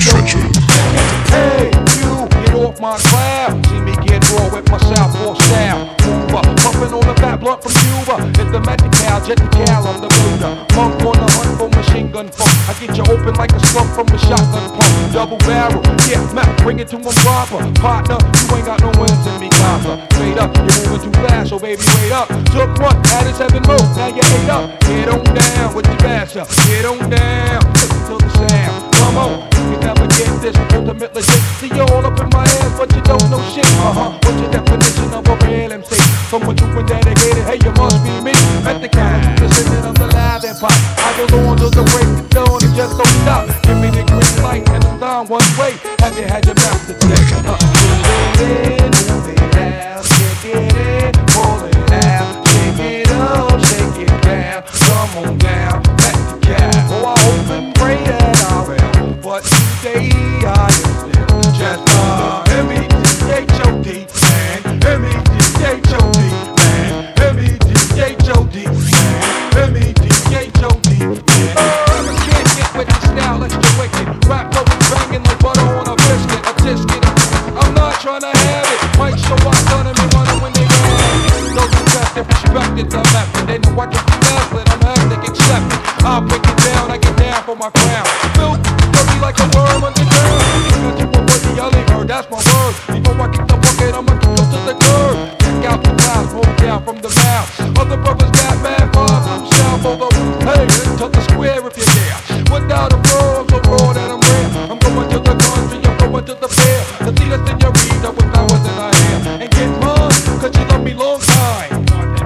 Hey, you, get off my cloud. See me get raw with my Southpaw style. Mover, puffin' on the fat blunt from Cuba. It's the magic cow, jet the cow, I'm the Buddha. Monk on the hunt for machine gun funk. I get you open like a slump from a shotgun pump. Double barrel, yeah, Mac, bring it to him proper. Partner, you ain't got no wins in me, copper. Straight up, you're moving too fast, so baby, wait up. Took one, added 7 more, now you ate up. Get on down with your basher, get on down. Listen to the sound, come on. You can never get this ultimate legit. See you all up in my ass, but you don't know shit. What's your definition of a real MC? Someone true and dedicated, hey, you must be me. At the camera, listening on the live and pop. I go on to the break of dawn and just don't stop. Give me the green light and the time one way. Have you had your mouth to check? Move it out, shake it in, pull it out, shake it up, shake it down. Come on down, back to cap. Oh, I hope and pray that I will, but today I am still just M-E-T-H-O-D, man, M-E-T-H-O-D, man, M-E-T-H-O-D, man, M-E-T-H-O-D, man. I can't get with the style, that's the wicked. Rap flowing, banging like butter on a biscuit, a tisket. I'm not trying to have it. Might show up, done me running when they run. Those who rest and respected the method. They know I can be but I'm hectic, accepted. I'll break it down, I get down for my crown. Built dirty like a worm underground. Got you a worthy early bird, that's my word. Before I kick the bucket, I'ma kick them to the curb. Check out the clouds, roll down from the mouth. Other brothers got mad vibes themselves, although, hey, to the square if you dare. Without a world, so raw that I'm rare. I'm going to the country, I'm going to the fair. To see the senorita with power that I am. And get mine, cause she love me long time.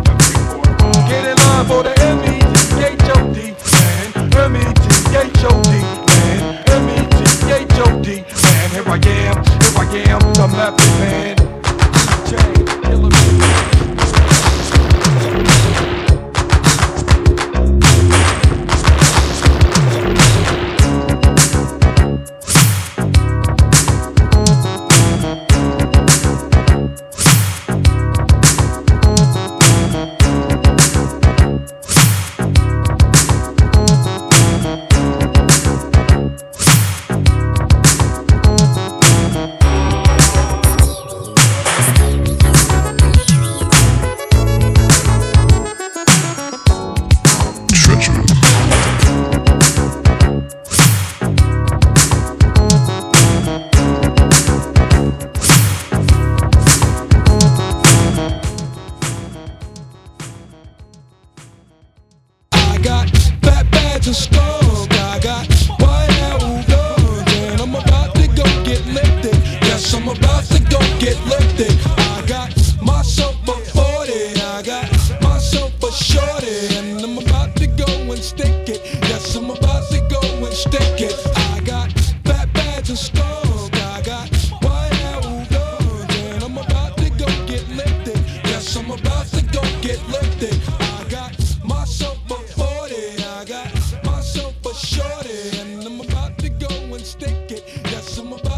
Get in line for the M-E-T-H-O-D, man. M-E-T-H-O-D, man. M-E-T-H-O-D, man. Here I am, the Method Man. DJ, Killer Shorty, and I'm about to go and stick it. Yes, I'm about